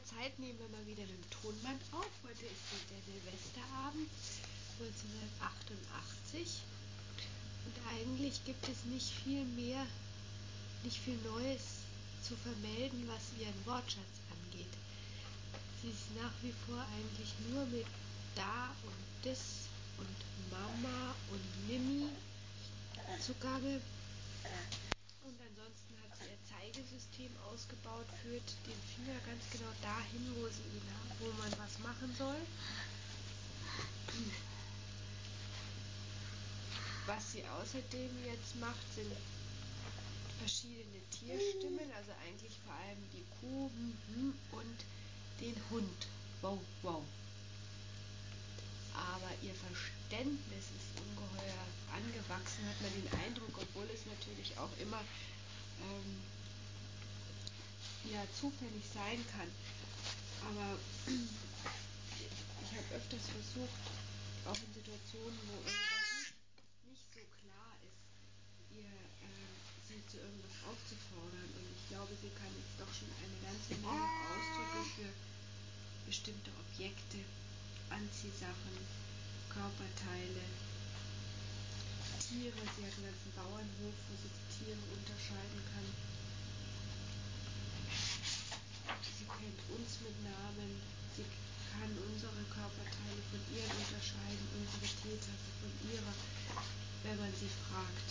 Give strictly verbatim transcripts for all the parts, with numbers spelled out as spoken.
Zeit nehmen wir mal wieder mit dem Tonband auf. Heute ist der Silvesterabend neunzehnhundertachtundachtzig und eigentlich gibt es nicht viel mehr, nicht viel Neues zu vermelden, was ihren Wortschatz angeht. Sie ist nach wie vor eigentlich nur mit da und das und Mama und Mimi zugange. Und ansonsten hat sie ihr Zeigesystem ausgebaut, führt den Finger ganz genau dahin, wo, sie, wo man was machen soll. Was sie außerdem jetzt macht, sind verschiedene Tierstimmen, also eigentlich vor allem die Kuh und den Hund. Wow, wow. Aber ihr Verständnis ist ungeheuer angewachsen, hat man den Eindruck, obwohl es natürlich auch immer ähm, ja, zufällig sein kann. Aber ich habe öfters versucht, auch in Situationen, wo irgendwas nicht so klar ist, ihr, äh, sie zu irgendwas aufzufordern. Und ich glaube, sie kann jetzt doch schon eine ganze Menge Ausdrücke für bestimmte Objekte, Anziehsachen, Körperteile, Tiere. Sie hat einen ganzen Bauernhof, wo sie die Tiere unterscheiden kann. Sie kennt uns mit Namen. Sie kann unsere Körperteile von ihren unterscheiden, unsere Teetasse von ihrer, wenn man sie fragt.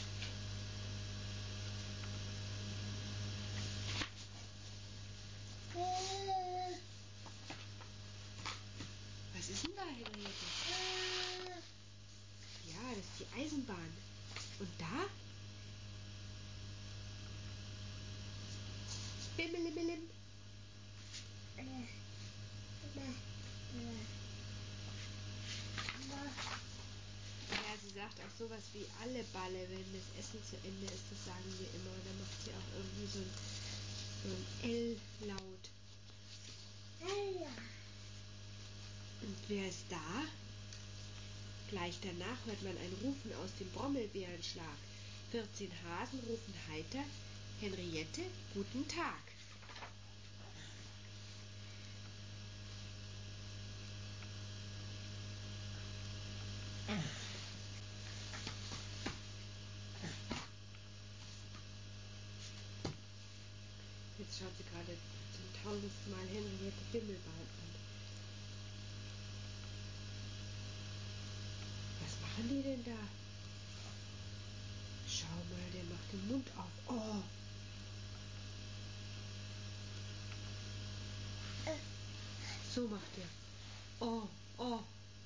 Was ist denn da, Henriette? Ja, das ist die Eisenbahn. Und da? Bimmelimmelim. Ja, sie sagt auch sowas wie alle Balle, wenn das Essen zu Ende ist, das sagen wir immer. Und dann macht sie auch irgendwie so ein, so ein L-Laut. Und wer ist da? Gleich danach hört man ein Rufen aus dem Brommelbeerenschlag. vierzehn Hasen rufen heiter: Henriette, guten Tag. Jetzt schaut sie gerade zum tausendsten Mal Henriette Bimmelbahn an. Was machen die denn da? Schau mal, der macht den Mund auf. Oh! So macht er. Oh, oh!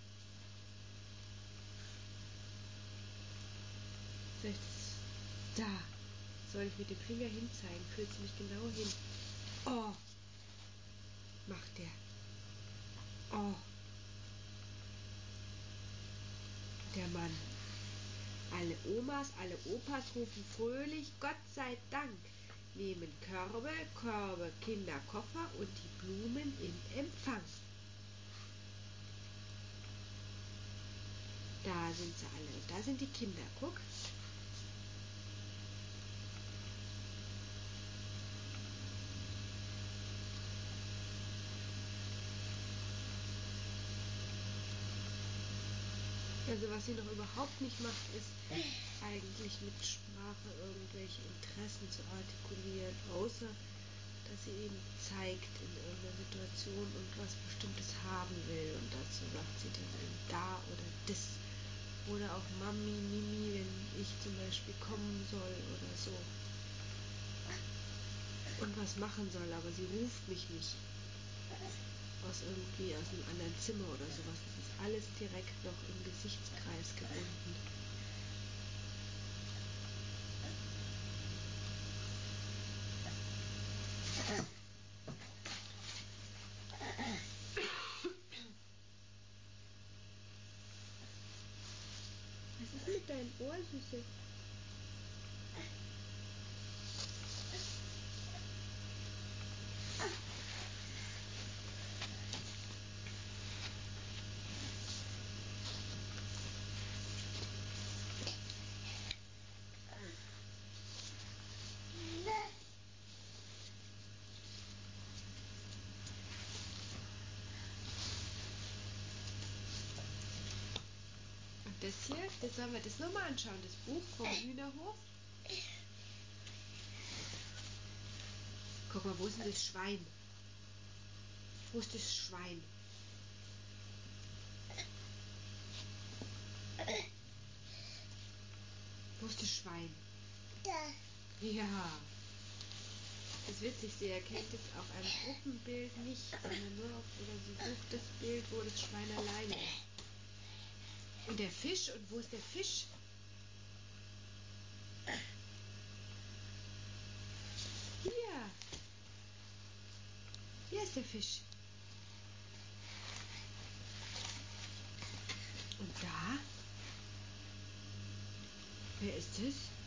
Soll ich das? Da! Soll ich mit dem Finger hinzeigen? Fühlt sie mich genau hin. Oh! Macht der. Oh! Der Mann. Alle Omas, alle Opas rufen fröhlich Gott sei Dank, nehmen Körbe, Körbe, Kinderkoffer und die Blumen in Empfang. Da sind sie alle und da sind die Kinder, guck. Also was sie noch überhaupt nicht macht, ist eigentlich mit Sprache irgendwelche Interessen zu artikulieren, außer dass sie eben zeigt in irgendeiner Situation und was Bestimmtes haben will. Und dazu sagt sie dann eben da oder das. Oder auch Mami, Mimi, wenn ich zum Beispiel kommen soll oder so. Und was machen soll, aber sie ruft mich nicht. Aus irgendwie aus einem anderen Zimmer oder sowas. Das ist alles direkt noch im Gesichtskreis gebunden. Was ist mit deinem Ohr, Süße? das hier? Das sollen wir das nochmal anschauen, das Buch vom Hühnerhof. Guck mal, wo ist denn das Schwein? Wo ist das Schwein? Wo ist das Schwein? Da. Ja. Das ist witzig, sie erkennt es auf einem Gruppenbild nicht, sondern nur auf, oder sie sucht das Bild, wo das Schwein alleine ist. Und der Fisch, und wo ist der Fisch? Hier. Hier ist der Fisch. Und da? Wer ist es?